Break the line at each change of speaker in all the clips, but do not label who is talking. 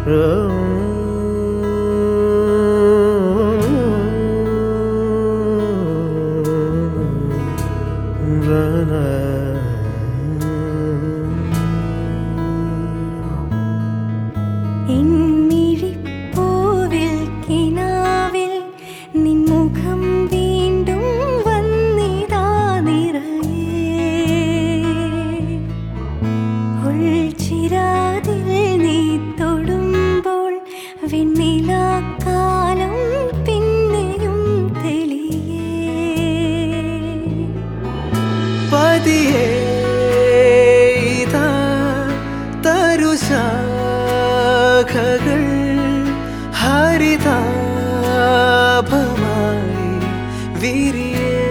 ശാഖകൾ ഹരിതാഭമായി വിരിയേ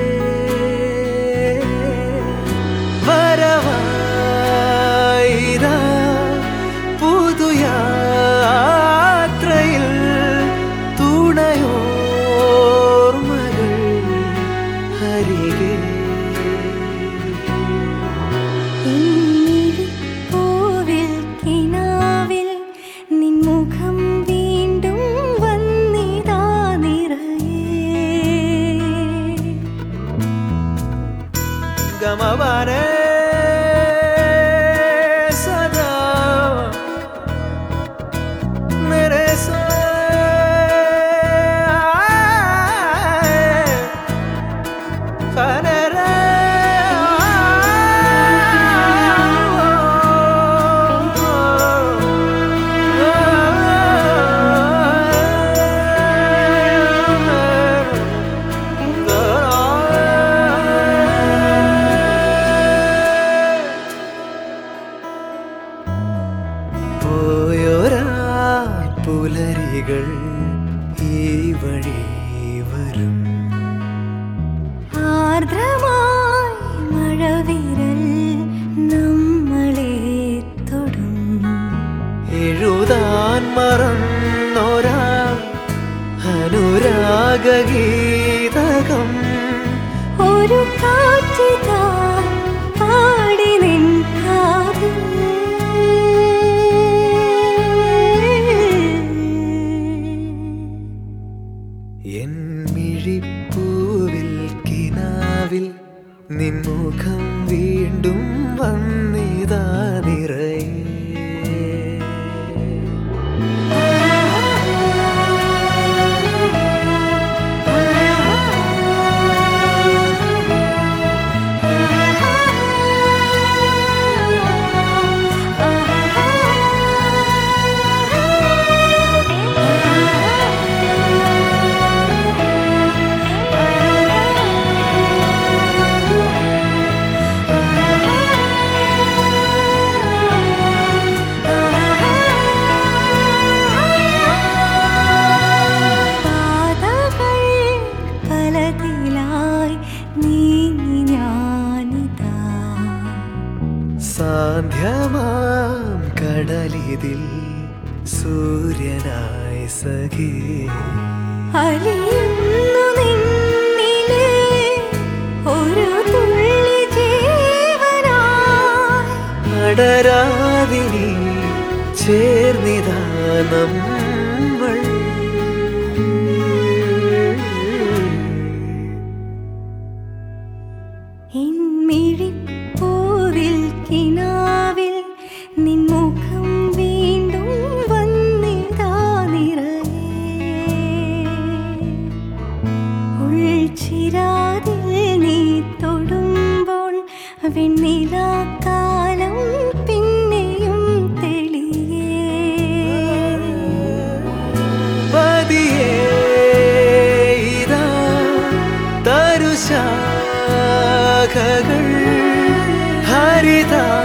വരവായിതാ പുതുയാത്രയിൽ തുണയോർമകൾ ഹരികേ गमवारे सदा मेरे से फने रे പുലരികൾ ഈ വഴി വരും
ആർദ്രമായി മഴവിരൽ നമ്മളെ തൊടും
എഴുതാൻ മറന്നൊരാ അനുരാഗഗീതകം
ഒരു കാറ്റിതാ പാടി നിൻ കാതിൽ
എൻ മിഴിപ്പൂവിൽ കിനാവിൽ നിൻമുഖം വീണ്ടും വന്നിതാ നിറയെ സാന്ധ്യമാം കടലിതിൽ സൂര്യനായി സഖി
അലിയുന്നു നിന്നിലെ ഒരു തുള്ളി ജീവനായി
അടരാതിനി ചേർന്നിതാ നമ്മൾ
പൂവിൽ കിനാവിൽ നിൻമുഖം വീണ്ടും വന്നിതാ നിറയെ ഉൾച്ചിരാതിൽ നീ തൊടുമ്പോൾ വെണ്ണിലാക്കാലം പിന്നെയും തെളിയേ
പതിയേ ഇതാ തരുശാഖകൾ ഹരിതാ